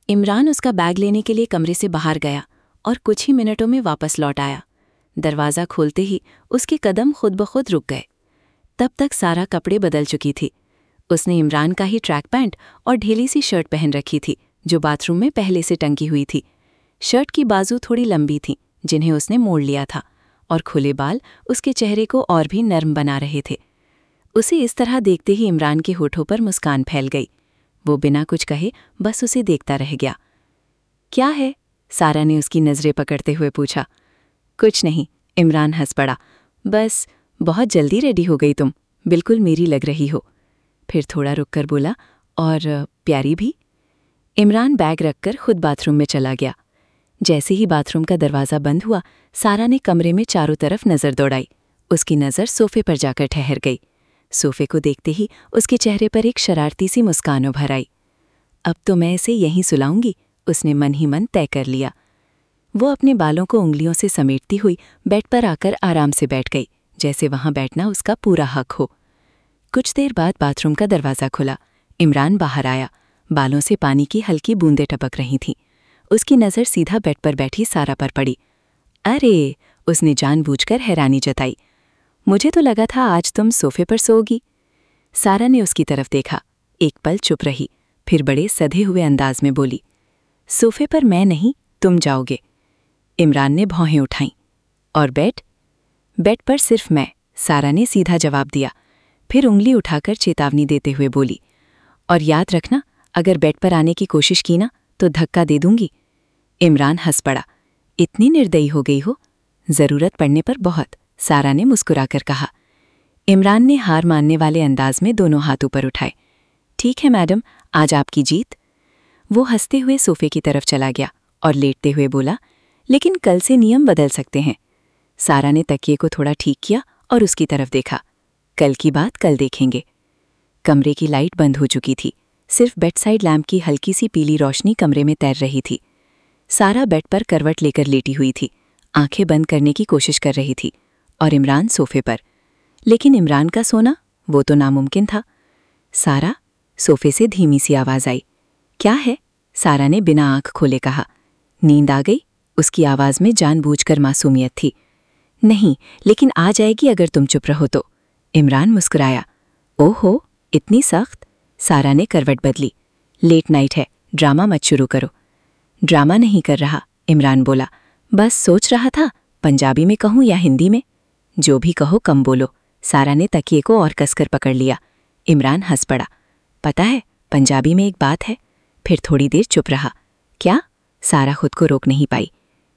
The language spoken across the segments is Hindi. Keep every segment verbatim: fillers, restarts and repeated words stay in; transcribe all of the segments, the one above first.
इमरान उसका बैग लेने के लिए कमरे से बाहर गया और कुछ ही मिनटों में वापस लौट आया। दरवाज़ा खोलते ही उसके कदम खुद ब खुद रुक गए। तब तक सारा कपड़े बदल चुकी थी। उसने इमरान का ही ट्रैक पैंट और ढीली सी शर्ट पहन रखी थी जो बाथरूम में पहले से टंगी हुई थी। शर्ट की बाजू थोड़ी लंबी थी जिन्हें उसने मोड़ लिया था और खुले बाल उसके चेहरे को और भी नर्म बना रहे थे। उसे इस तरह देखते ही इमरान के होठों पर मुस्कान फैल गई। वो बिना कुछ कहे बस उसे देखता रह गया। क्या है? सारा ने उसकी नज़रें पकड़ते हुए पूछा। कुछ नहीं, इमरान हंस पड़ा। बस बहुत जल्दी रेडी हो गई तुम, बिल्कुल मेरी लग रही हो। फिर थोड़ा रुककर बोला, और प्यारी भी। इमरान बैग रखकर खुद बाथरूम में चला गया। जैसे ही बाथरूम का दरवाज़ा बंद हुआ, सारा ने कमरे में चारों तरफ नज़र दौड़ाई। उसकी नज़र सोफे पर जाकर ठहर गई। सोफे को देखते ही उसके चेहरे पर एक शरारती सी मुस्कान उभर आई। अब तो मैं इसे यहीं सुलाऊंगी, उसने मन ही मन तय कर लिया। वो अपने बालों को उंगलियों से समेटती हुई बेड पर आकर आराम से बैठ गई, जैसे वहां बैठना उसका पूरा हक हो। कुछ देर बाद बाथरूम का दरवाज़ा खुला। इमरान बाहर आया। बालों से पानी की हल्की बूंदें टपक रही थीं। उसकी नज़र सीधा बेड पर बैठी सारा पर पड़ी। अरे, उसने जानबूझकर हैरानी जताई। मुझे तो लगा था आज तुम सोफे पर सोओगी। सारा ने उसकी तरफ देखा, एक पल चुप रही, फिर बड़े सधे हुए अंदाज में बोली, सोफे पर मैं नहीं, तुम जाओगे। इमरान ने भौहें उठाईं। और बेड? बेड पर सिर्फ मैं, सारा ने सीधा जवाब दिया। फिर उंगली उठाकर चेतावनी देते हुए बोली, और याद रखना, अगर बेड पर आने की कोशिश की ना तो धक्का दे दूंगी। इमरान हंस पड़ा। इतनी निर्दयी हो गई हो? जरूरत पड़ने पर बहुत, सारा ने मुस्कुराकर कहा। इमरान ने हार मानने वाले अंदाज में दोनों हाथ ऊपर उठाए। ठीक है मैडम, आज आपकी जीत। वो हंसते हुए सोफे की तरफ चला गया और लेटते हुए बोला, लेकिन कल से नियम बदल सकते हैं। सारा ने तकिए को थोड़ा ठीक किया और उसकी तरफ देखा। कल की बात कल देखेंगे। कमरे की लाइट बंद हो चुकी थी। सिर्फ बेड साइड लैम्प की हल्की सी पीली रोशनी कमरे में तैर रही थी। सारा बेड पर करवट लेकर लेटी हुई थी, आंखें बंद करने की कोशिश कर रही थी, और इमरान सोफे पर। लेकिन इमरान का सोना, वो तो नामुमकिन था। सारा, सोफे से धीमी सी आवाज आई। क्या है? सारा ने बिना आंख खोले कहा। नींद आ गई? उसकी आवाज में जानबूझकर मासूमियत थी। नहीं, लेकिन आ जाएगी अगर तुम चुप रहो तो। इमरान मुस्कुराया। ओहो, इतनी सख्त? सारा ने करवट बदली। लेट नाइट है, ड्रामा मत शुरू करो। ड्रामा नहीं कर रहा, इमरान बोला। बस सोच रहा था पंजाबी में कहूं या हिंदी में। जो भी कहो कम बोलो। सारा ने तकिए को और कसकर पकड़ लिया। इमरान हंस पड़ा। पता है, पंजाबी में एक बात है। फिर थोड़ी देर चुप रहा। क्या? सारा खुद को रोक नहीं पाई।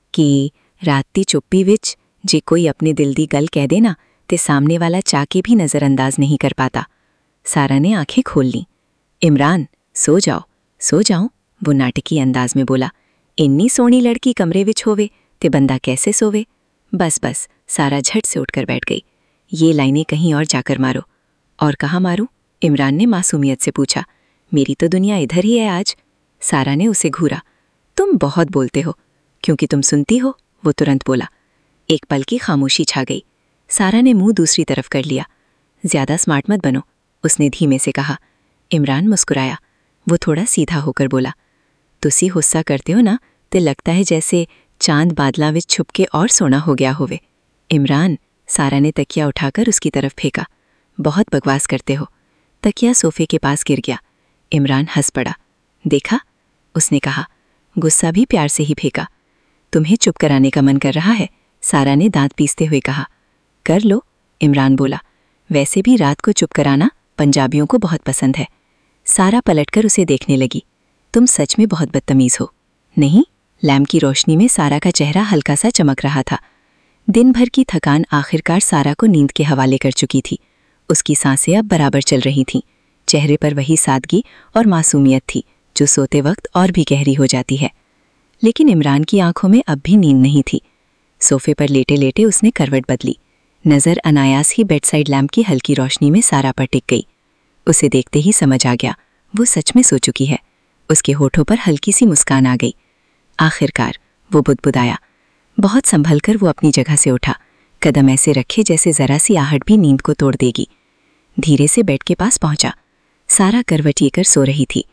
कि रात दी चुप्पी विच जे कोई अपने दिल दी गल कह देना ते सामने वाला चाके भी नज़रअंदाज नहीं कर पाता। सारा ने आंखें खोल लीं। इमरान, सो जाओ, सो जाओ, वो नाटकी अंदाज में बोला। इन्नी सोहनी लड़की कमरे विच होवे ते बंदा कैसे सोवे? बस बस, सारा झट से उठकर बैठ गई। ये लाइनें कहीं और जाकर मारो। और कहाँ मारूं? इमरान ने मासूमियत से पूछा। मेरी तो दुनिया इधर ही है आज। सारा ने उसे घूरा। तुम बहुत बोलते हो। क्योंकि तुम सुनती हो, वो तुरंत बोला। एक पल की खामोशी छा गई। सारा ने मुंह दूसरी तरफ कर लिया। ज्यादा स्मार्ट मत बनो, उसने धीमे से कहा। इमरान मुस्कुराया। वो थोड़ा सीधा होकर बोला, तुसी गुस्सा करते हो ना ते लगता है जैसे चांद बादलां विच छुप के और सोना हो गया होवे। इमरान, सारा ने तकिया उठाकर उसकी तरफ फेंका। बहुत बकवास करते हो। तकिया सोफे के पास गिर गया। इमरान हंस पड़ा। देखा, उसने कहा। गुस्सा भी प्यार से ही फेंका। तुम्हें चुप कराने का मन कर रहा है? सारा ने दांत पीसते हुए कहा। कर लो, इमरान बोला। वैसे भी रात को चुप कराना पंजाबियों को बहुत पसंद है। सारा पलटकर उसे देखने लगी। तुम सच में बहुत बदतमीज हो। नहीं? लैम्प की रोशनी में सारा का चेहरा हल्का सा चमक रहा था। दिन भर की थकान आखिरकार सारा को नींद के हवाले कर चुकी थी। उसकी सांसें अब बराबर चल रही थीं। चेहरे पर वही सादगी और मासूमियत थी जो सोते वक्त और भी गहरी हो जाती है। लेकिन इमरान की आंखों में अब भी नींद नहीं थी। सोफे पर लेटे लेटे उसने करवट बदली। नज़र अनायास ही बेड साइड लैम्प की हल्की रोशनी में सारा पर टिक गई। उसे देखते ही समझ आ गया, वो सच में सो चुकी है। उसके होठों पर हल्की सी मुस्कान आ गई। आखिरकार वो बुदबुदाया। बहुत संभल कर वो अपनी जगह से उठा, कदम ऐसे रखे जैसे जरा सी आहट भी नींद को तोड़ देगी। धीरे से बेड के पास पहुंचा। सारा करवट लेकर सो रही थी।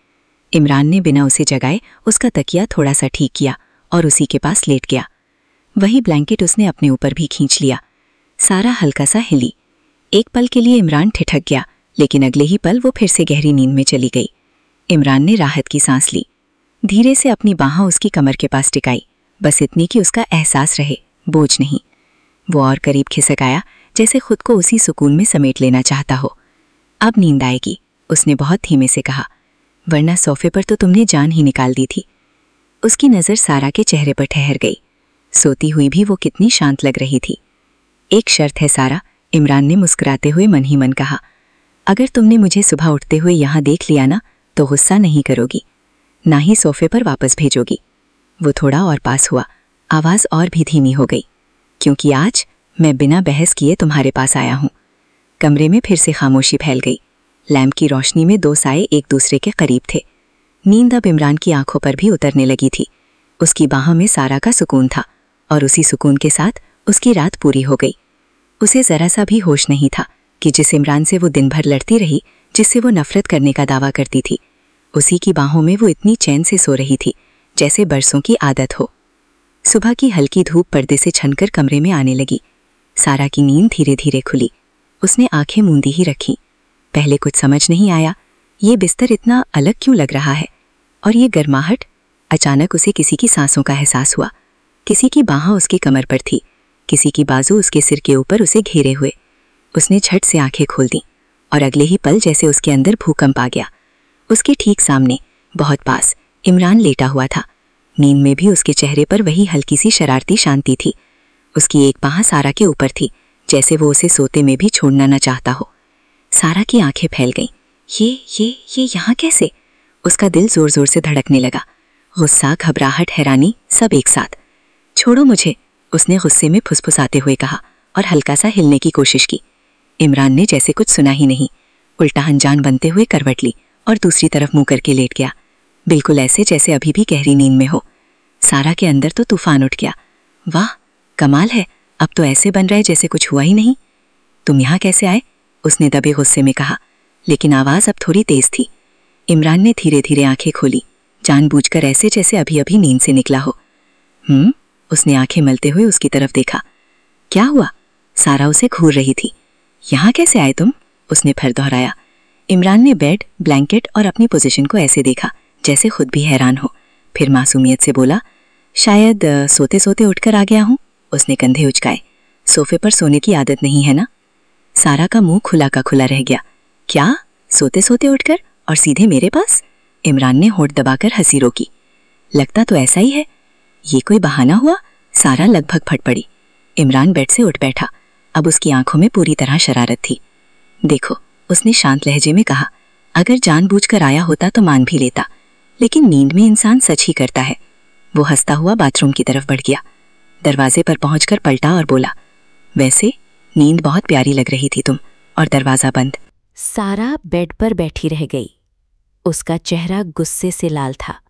इमरान ने बिना उसे जगाए उसका तकिया थोड़ा सा ठीक किया और उसी के पास लेट गया। वही ब्लैंकेट उसने अपने ऊपर भी खींच लिया। सारा हल्का सा हिली। एक पल के लिए इमरान ठिठक गया, लेकिन अगले ही पल वो फिर से गहरी नींद में चली गई। इमरान ने राहत की सांस ली। धीरे से अपनी बाहें उसकी कमर के पास टिकाई, बस इतनी कि उसका एहसास रहे, बोझ नहीं। वो और करीब खिसक आया, जैसे खुद को उसी सुकून में समेट लेना चाहता हो। अब नींद आएगी, उसने बहुत धीमे से कहा, वरना सोफे पर तो तुमने जान ही निकाल दी थी। उसकी नज़र सारा के चेहरे पर ठहर गई। सोती हुई भी वो कितनी शांत लग रही थी। एक शर्त है सारा, इमरान ने मुस्कुराते हुए मन ही मन कहा। अगर तुमने मुझे सुबह उठते हुए यहाँ देख लिया ना, तो गुस्सा नहीं करोगी, ना ही सोफे पर वापस भेजोगी। वो थोड़ा और पास हुआ, आवाज़ और भी धीमी हो गई, क्योंकि आज मैं बिना बहस किए तुम्हारे पास आया हूँ। कमरे में फिर से खामोशी फैल गई। लैंप की रोशनी में दो साए एक दूसरे के करीब थे। नींद अब इमरान की आंखों पर भी उतरने लगी थी। उसकी बाहों में सारा का सुकून था, और उसी सुकून के साथ उसकी रात पूरी हो गई। उसे ज़रा सा भी होश नहीं था कि जिस इमरान से वो दिन भर लड़ती रही, जिससे वो नफरत करने का दावा करती थी, उसी की बाहों में वो इतनी चैन से सो रही थी जैसे बरसों की आदत हो। सुबह की हल्की धूप पर्दे से छनकर कमरे में आने लगी। सारा की नींद धीरे धीरे खुली। उसने आंखें मूंदी ही रखीं। पहले कुछ समझ नहीं आया, ये बिस्तर इतना अलग क्यों लग रहा है, और ये गर्माहट। अचानक उसे किसी की सांसों का एहसास हुआ। किसी की बाहें उसकी कमर पर थी, किसी की बाजू उसके सिर के ऊपर उसे घेरे हुए। उसने झट से आंखें खोल दी, और अगले ही पल जैसे उसके अंदर भूकंप आ गया। उसके ठीक सामने, बहुत पास, इमरान लेटा हुआ था। नींद में भी उसके चेहरे पर वही हल्की सी शरारती शांति थी। उसकी एक बाह सारा के ऊपर थी, जैसे वो उसे सोते में भी छोड़ना न चाहता हो। सारा की आंखें फैल गईं। ये ये ये यहाँ कैसे? उसका दिल जोर जोर से धड़कने लगा। गुस्सा, घबराहट, हैरानी, सब एक साथ। छोड़ो मुझे, उसने गुस्से में फुसफुसाते हुए कहा, और हल्का सा हिलने की कोशिश की। इमरान ने जैसे कुछ सुना ही नहीं, उल्टा अनजान बनते हुए करवट ली और दूसरी तरफ मुंह करके लेट गया, बिल्कुल ऐसे जैसे अभी भी गहरी नींद में हो। सारा के अंदर तो तूफान उठ गया। वाह, कमाल है, अब तो ऐसे बन रहा है जैसे कुछ हुआ ही नहीं। तुम यहाँ कैसे आए? उसने दबे गुस्से में कहा, लेकिन आवाज़ अब थोड़ी तेज थी। इमरान ने धीरे धीरे आंखें खोली, जानबूझकर ऐसे जैसे अभी अभी नींद से निकला हो। हम्म उसने आंखें मलते हुए उसकी तरफ देखा। क्या हुआ? सारा उसे घूर रही थी। यहाँ कैसे आए तुम? उसने फिर दोहराया। इमरान ने बेड, ब्लैंकेट और अपनी पोजीशन को ऐसे देखा जैसे खुद भी हैरान हो। फिर मासूमियत से बोला, शायद सोते सोते उठकर आ गया हूँ। उसने कंधे उचकाए। सोफे पर सोने की आदत नहीं है ना? सारा का मुंह खुला का खुला रह गया। क्या? सोते सोते उठकर और सीधे मेरे पास? इमरान ने होंठ दबाकर हंसी रोकी। लगता तो ऐसा ही है। ये कोई बहाना हुआ? सारा लगभग फट पड़ी। इमरान बेड से उठ बैठा। अब उसकी आंखों में पूरी तरह शरारत थी। देखो, उसने शांत लहजे में कहा, अगर जानबूझकर आया होता तो मान भी लेता, लेकिन नींद में इंसान सच ही करता है। वो हंसता हुआ बाथरूम की तरफ बढ़ गया। दरवाजे पर पहुंचकर पलटा और बोला, वैसे नींद बहुत प्यारी लग रही थी तुम। और दरवाजा बंद। सारा बेड पर बैठी रह गई। उसका चेहरा गुस्से से लाल था,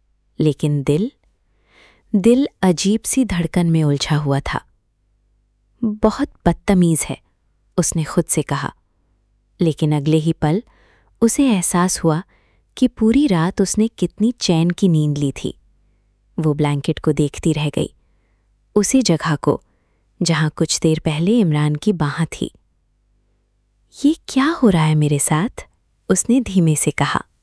लेकिन दिल दिल अजीब सी धड़कन में उलझा हुआ था। बहुत बदतमीज है, उसने खुद से कहा, लेकिन अगले ही पल उसे एहसास हुआ कि पूरी रात उसने कितनी चैन की नींद ली थी। वो ब्लैंकेट को देखती रह गई, उसी जगह को जहां कुछ देर पहले इमरान की बाह थी। ये क्या हो रहा है मेरे साथ? उसने धीमे से कहा।